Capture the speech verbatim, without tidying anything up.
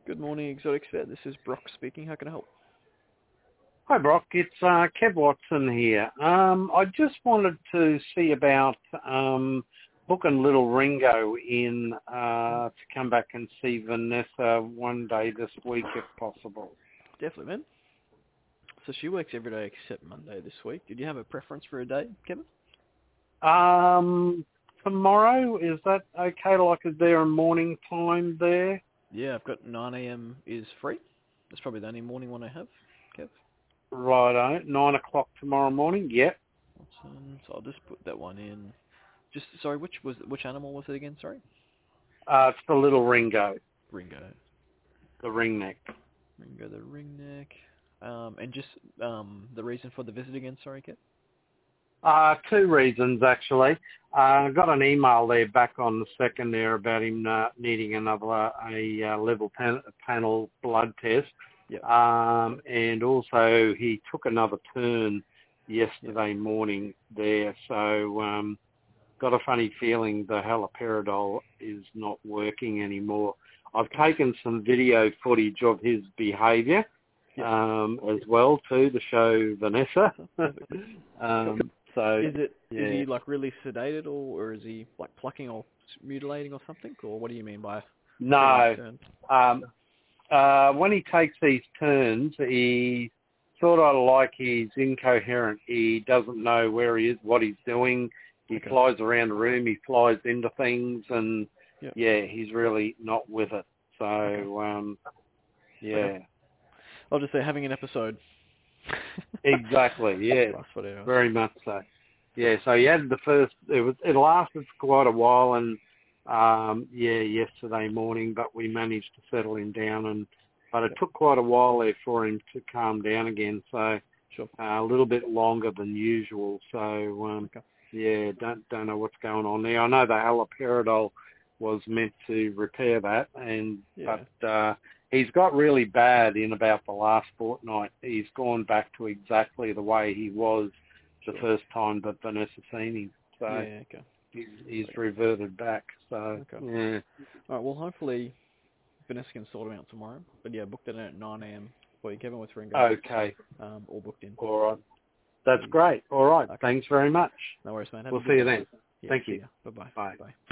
Good morning, Exotic Vet. This is Brock speaking. How can I help? Hi, Brock. It's uh, Kev Watson here. Um, I just wanted to see about um, booking little Ringo in uh, to come back and see Vanessa one day this week, if possible. Definitely, man. So she works every day except Monday this week. Did you have a preference for a day, Kevin? Um, tomorrow, is that okay? Like, is there a morning time there? Yeah, I've got nine a.m. is free. That's probably the only morning one I have, Kev. Righto, nine o'clock tomorrow morning. Yep. Awesome. So I'll just put that one in. Just sorry, which was which animal was it again? Sorry. Uh, it's the little Ringo, Ringo. the ringneck. Ringo the ringneck. Um, and just um, the reason for the visit again. Sorry, Kev. Uh, two reasons, actually. Uh, I got an email there back on the second there about him uh, needing another uh, a uh, level pan- panel blood test. Yep. Um, and also he took another turn yesterday Yep. morning there. So um, got a funny feeling the haloperidol is not working anymore. I've taken some video footage of his behaviour Yep. um, as well, too, to show Vanessa. Perfect. um, So, Is it yeah. is he like really sedated, or, or is he like plucking or mutilating or something, or what do you mean by No. turns? Um, uh, when he takes these turns, he sort of like he's incoherent. He doesn't know where he is, what he's doing. He Okay. flies around the room. He flies into things, and Yep. yeah, he's really not with it. So, Okay. um, yeah, Okay. I'll just say having an episode. exactly. Yeah, That's what it was. very much so. Yeah, so he had the first. It was. It lasted for quite a while, and um, yeah, yesterday morning, but we managed to settle him down, and but it Yep. took quite a while there for him to calm down again. So Sure. uh, a little bit longer than usual. So um, Okay. yeah, don't don't know what's going on there. I know the haloperidol was meant to repair that, and Yeah. but uh, he's got really bad in about the last fortnight. He's gone back to exactly the way he was the Sure. first time that Vanessa seen him. So Yeah. Okay. he's, he's Okay. reverted back. So Okay. yeah. All right. Well, hopefully Vanessa can sort him out tomorrow. But yeah, booked it in at nine a.m. for you, Kevin, with Ringo. Okay. Um, all booked in. All right. That's Easy. great. All right. Okay. Thanks very much. No worries, man. Have We'll a see good you day. then. Yeah. Thank See you. ya. Bye-bye. Bye. Bye.